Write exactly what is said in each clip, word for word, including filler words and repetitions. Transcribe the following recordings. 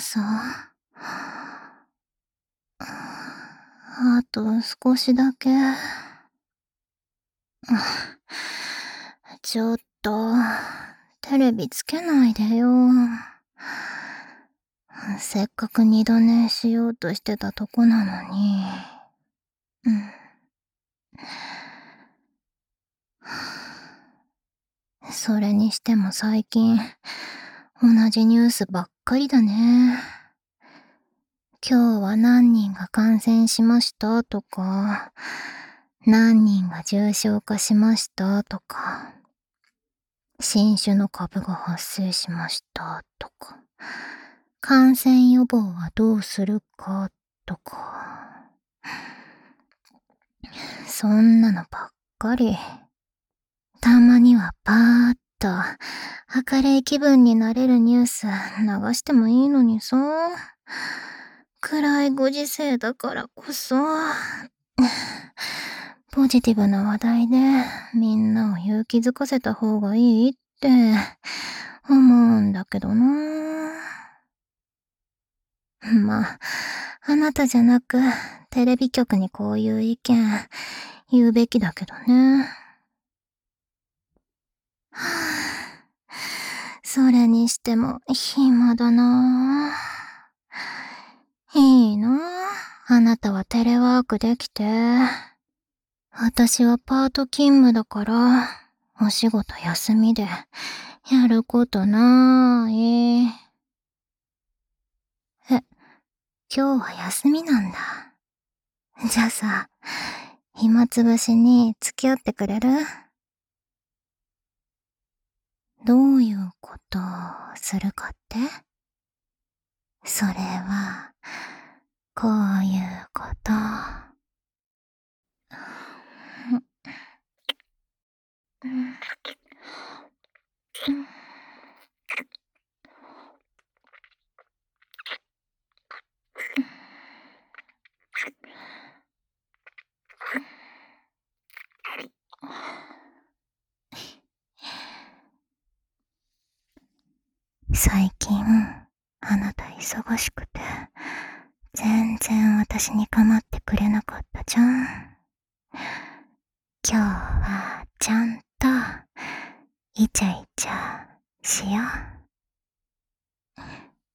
さ。あと少しだけ。ちょっと、テレビつけないでよ。せっかく二度寝しようとしてたとこなのに。うん。それにしても最近、同じニュースばっかりだね。今日は何人が感染しましたとか、何人が重症化しましたとか、新種の株が発生しましたとか、感染予防はどうするかとか、そんなのばっかり。たまにはパーッと明るい気分になれるニュース流してもいいのにさ。暗いご時世だからこそ、ポジティブな話題でみんなを勇気づかせた方がいいって思うんだけどな。まあ、あなたじゃなくテレビ局にこういう意見言うべきだけどね。はぁ、それにしても暇だなぁ。いいなぁ、あなたはテレワークできて。私はパート勤務だから、お仕事休みで、やることなーい。え、今日は休みなんだ。じゃあさ、暇つぶしに付き合ってくれる？どういうことをするかって？それは、こういうこと。最近、あなた忙しくて、全然私に構ってくれなかったじゃん。今日はちゃんとイチャイチャしよう。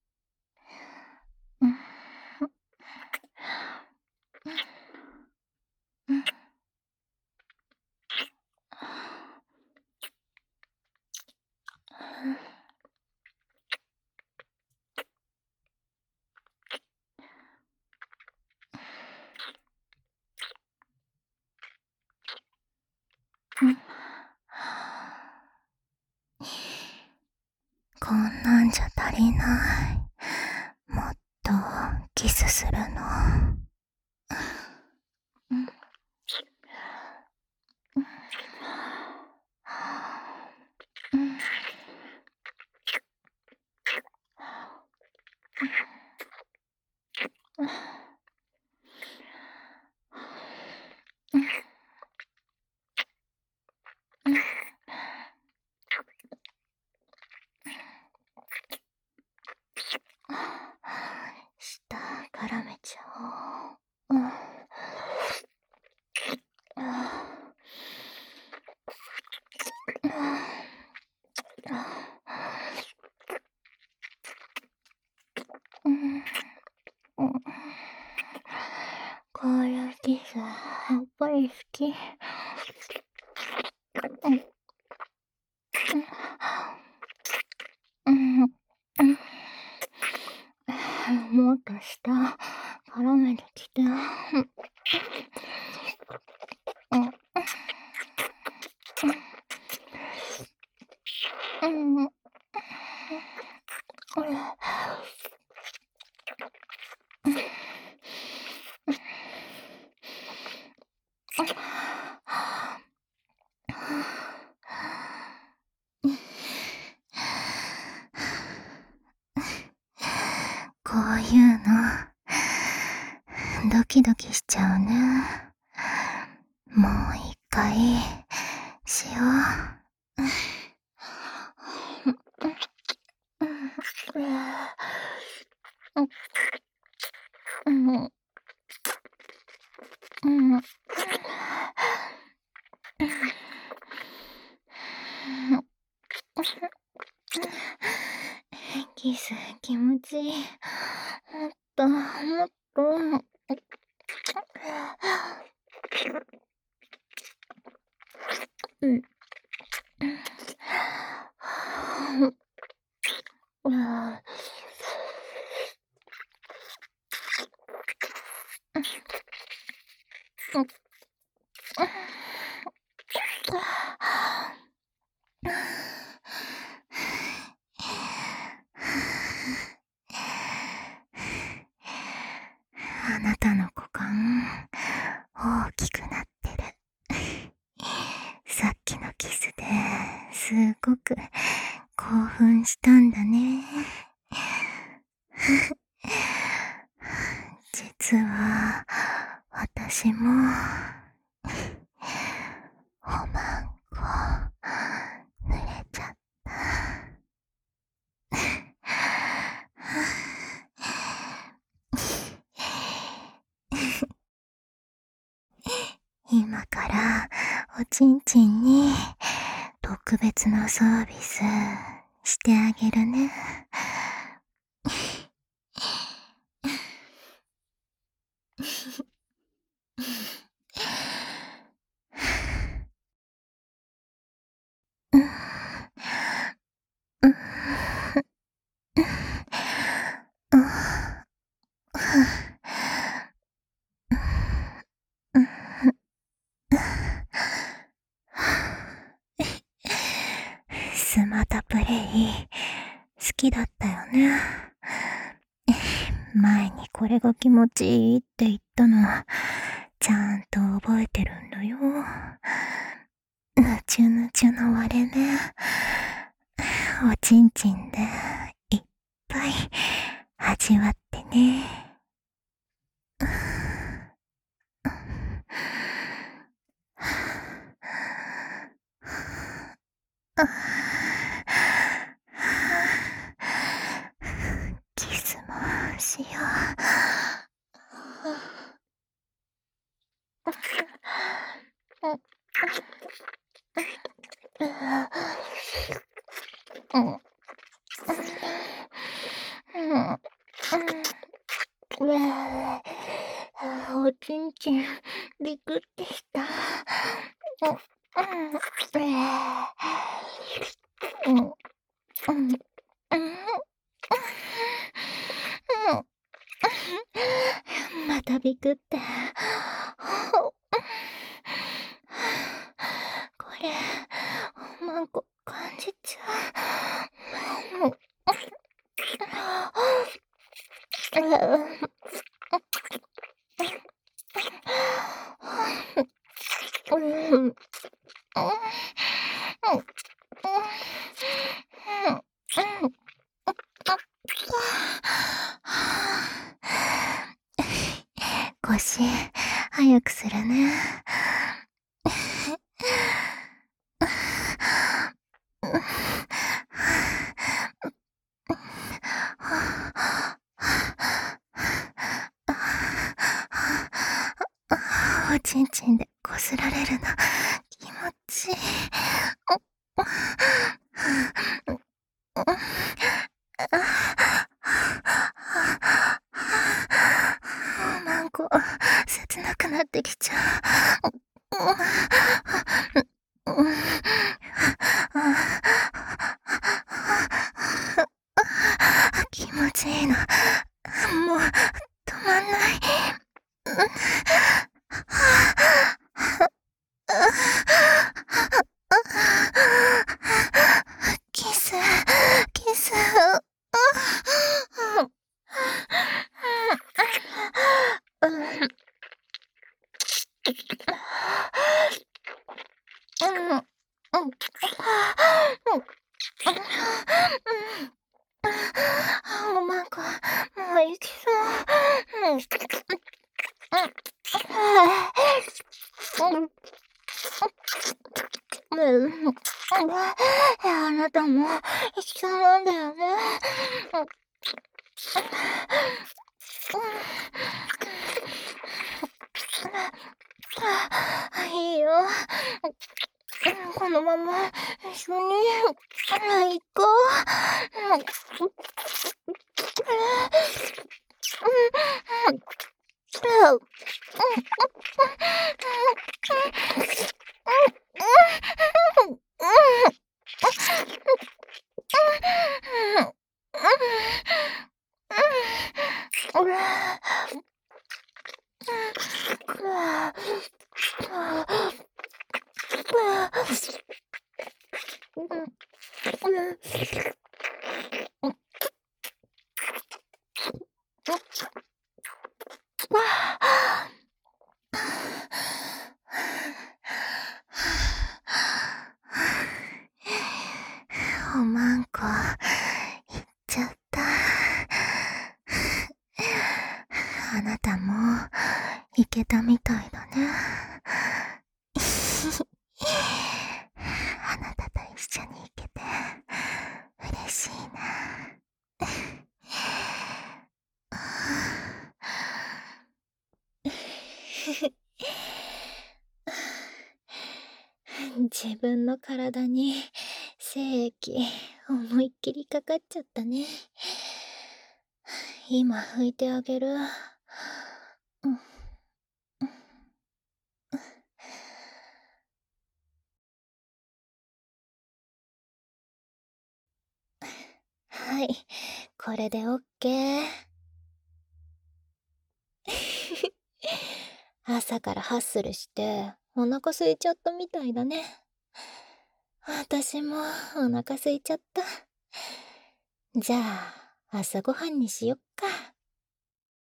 こんなんじゃ足りない。もっとキスするの。舌絡めちゃおう。こういうキスやっぱり好き。もっと舌絡めてきて。こういうのドキドキしちゃうね。もう一回しよう。 キス気持ちいい。もっと、もっと。うん。ああ。うん。あなたの股間、大きくなってる。さっきのキスですごく興奮したんだね。実は、私も、おまんこ、濡れちゃった。今からおちんちんに特別なサービスしてあげるね。うんうんスマタプレイ好きだったよね。前にこれが気持ちいいって言ったのちゃんと覚えてるんだよ。ぬちゅぬちゅの割れね。おちんちんでいっぱい味わってね。キスもしよう。うんおちんちんびくってした。うんうんまたびくって。これ、おまんこ感じちゃう。腰、早くするね。おちんちんでこすられるの気持ちいい。おまんこ切なくなってきちゃう。気持ちいいのもう止まんない。キスキスおまんこもう行きそう。あなたも行きそうなんだよね。いいよ。このまま一緒に行こう。おまんこ、行っちゃった。あなたも、行けたみたいだね。あなたと一緒に行けて、嬉しいな。自分の体に精液思いっきりかかっちゃったね。今拭いてあげる。はい、これでオッケー。朝からハッスルしてお腹空いちゃったみたいだね。私もお腹空いちゃった。じゃあ朝ごはんにしよっか。